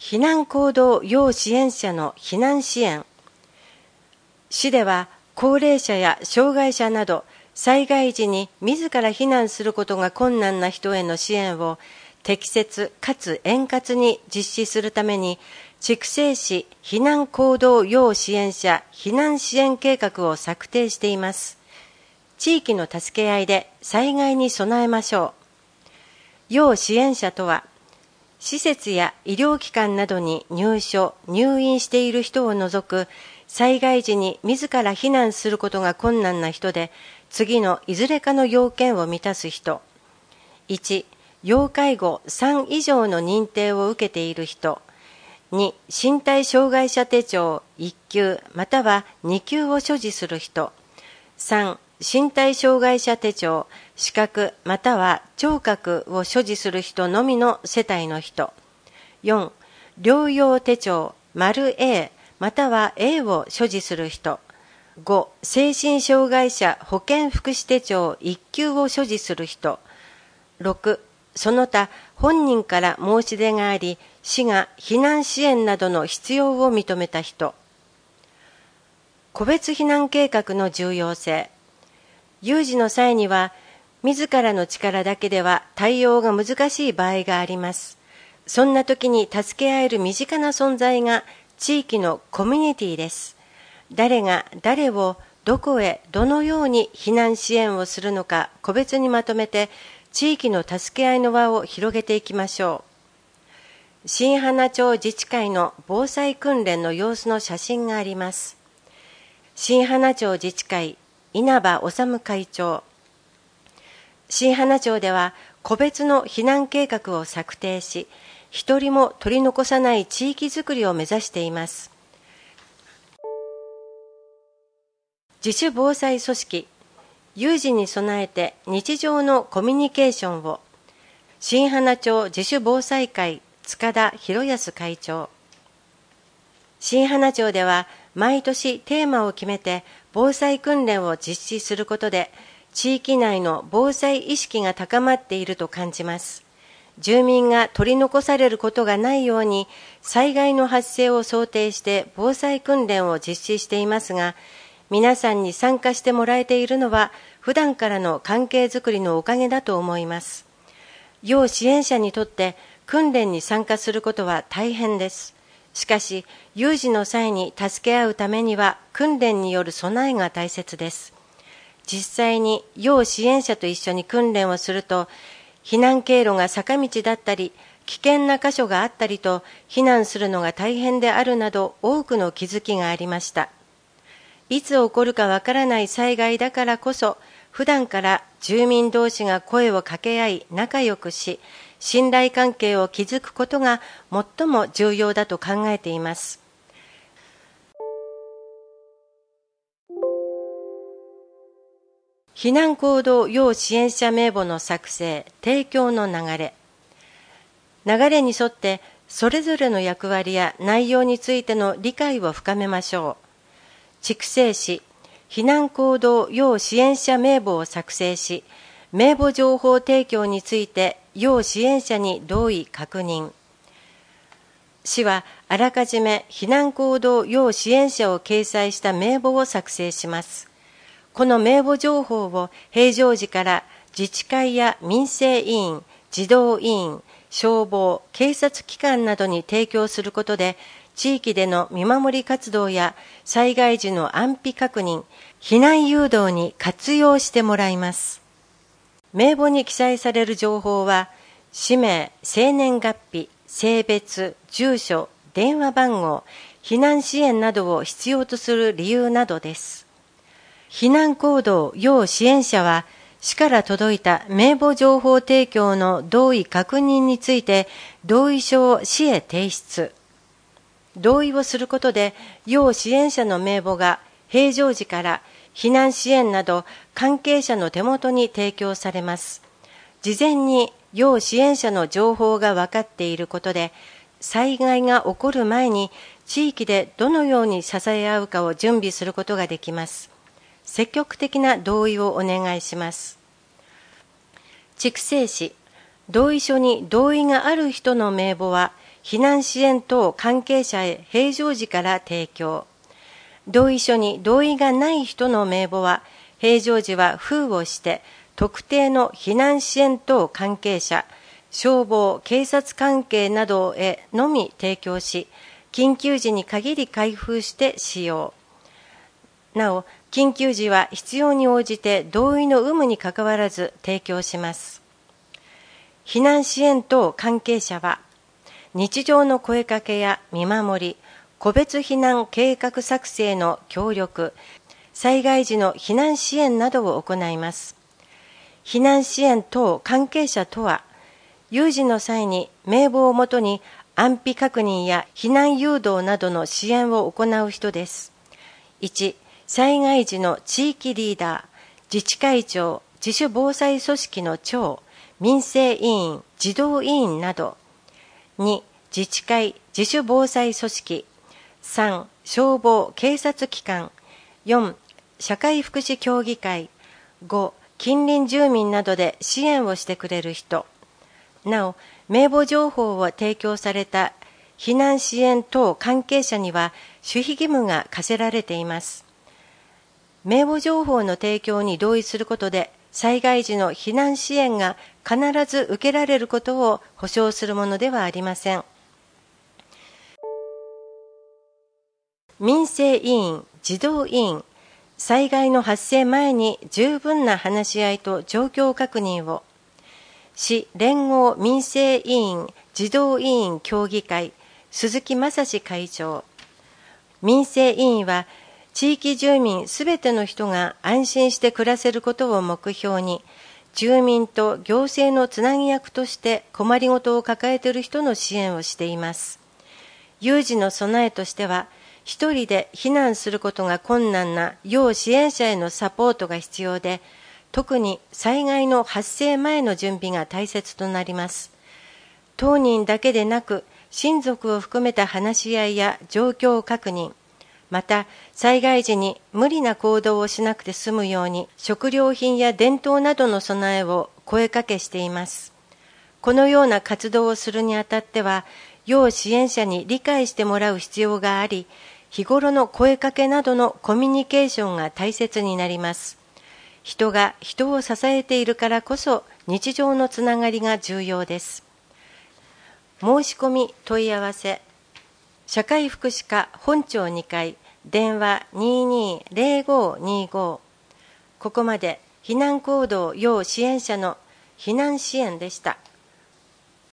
避難行動要支援者の避難支援。市では高齢者や障害者など災害時に自ら避難することが困難な人への支援を適切かつ円滑に実施するために、筑西市避難行動要支援者避難支援計画を策定しています。地域の助け合いで災害に備えましょう。要支援者とは、施設や医療機関などに入所・入院している人を除く災害時に自ら避難することが困難な人で、次のいずれかの要件を満たす人。1、要介護3以上の認定を受けている人。2、身体障害者手帳1級または2級を所持する人。3、身体障害者手帳、視覚または聴覚を所持する人のみの世帯の人。4、療養手帳丸 A または A を所持する人。5、精神障害者保健福祉手帳1級を所持する人。6、その他本人から申し出があり、市が避難支援などの必要を認めた人。個別避難計画の重要性。有事の際には、自らの力だけでは対応が難しい場合があります。そんな時に助け合える身近な存在が地域のコミュニティです。誰が誰をどこへどのように避難支援をするのか個別にまとめて、地域の助け合いの輪を広げていきましょう。新花町自治会の防災訓練の様子の写真があります。新花町自治会稲葉治会長。新花町では個別の避難計画を策定し、一人も取り残さない地域づくりを目指しています。自主防災組織、有事に備えて日常のコミュニケーションを。新花町自主防災会塚田博康会長。新花町では毎年テーマを決めて防災訓練を実施することで、地域内の防災意識が高まっていると感じます。住民が取り残されることがないように、災害の発生を想定して防災訓練を実施していますが、皆さんに参加してもらえているのは、普段からの関係づくりのおかげだと思います。要支援者にとって訓練に参加することは大変です。しかし、有事の際に助け合うためには訓練による備えが大切です。実際に要支援者と一緒に訓練をすると、避難経路が坂道だったり、危険な箇所があったりと、避難するのが大変であるなど多くの気づきがありました。いつ起こるかわからない災害だからこそ、普段から住民同士が声を掛け合い仲良くし、信頼関係を築くことが最も重要だと考えています。避難行動要支援者名簿の作成・提供の流れ。流れに沿ってそれぞれの役割や内容についての理解を深めましょう。筑西市避難行動要支援者名簿を作成し、名簿情報提供について要支援者に同意確認。市はあらかじめ避難行動要支援者を掲載した名簿を作成します。この名簿情報を平常時から自治会や民生委員、児童委員、消防、警察機関などに提供することで、地域での見守り活動や災害時の安否確認、避難誘導に活用してもらいます。名簿に記載される情報は、氏名、生年月日、性別、住所、電話番号、避難支援などを必要とする理由などです。避難行動要支援者は、市から届いた名簿情報提供の同意確認について、同意書を市へ提出。同意をすることで、要支援者の名簿が平常時から避難支援など関係者の手元に提供されます。事前に要支援者の情報が分かっていることで、災害が起こる前に地域でどのように支え合うかを準備することができます。積極的な同意をお願いします。筑西市、同意書に同意がある人の名簿は、 避難支援等関係者へ平常時から提供。同意書に同意がない人の名簿は、平常時は封をして、特定の避難支援等関係者、消防、警察関係などへのみ提供し、緊急時に限り開封して使用。なお、緊急時は必要に応じて同意の有無にかかわらず提供します。避難支援等関係者は、日常の声かけや見守り、個別避難計画作成の協力、災害時の避難支援などを行います。避難支援等関係者とは、有事の際に名簿をもとに安否確認や避難誘導などの支援を行う人です。1、災害時の地域リーダー、自治会長、自主防災組織の長、民生委員、児童委員など。2、自治会、自主防災組織。3、消防、警察機関。4、社会福祉協議会。5、近隣住民などで支援をしてくれる人。なお、名簿情報を提供された避難支援等関係者には守秘義務が課せられています。名簿情報の提供に同意することで、災害時の避難支援が必ず受けられることを保証するものではありません。民生委員、児童委員、災害の発生前に十分な話し合いと状況確認を。市連合民生委員児童委員協議会鈴木正史会長。民生委員は地域住民すべての人が安心して暮らせることを目標に、住民と行政のつなぎ役として困りごとを抱えている人の支援をしています。有事の備えとしては、一人で避難することが困難な要支援者へのサポートが必要で、特に災害の発生前の準備が大切となります。当人だけでなく、親族を含めた話し合いや状況確認、また災害時に無理な行動をしなくて済むように、食料品や電灯などの備えを声かけしています。このような活動をするにあたっては、要支援者に理解してもらう必要があり、日頃の声かけなどのコミュニケーションが大切になります。人が人を支えているからこそ日常のつながりが重要です。申し込み問い合わせ、社会福祉課本庁2階、電話 220525。 ここまで避難行動要支援者の避難支援でした。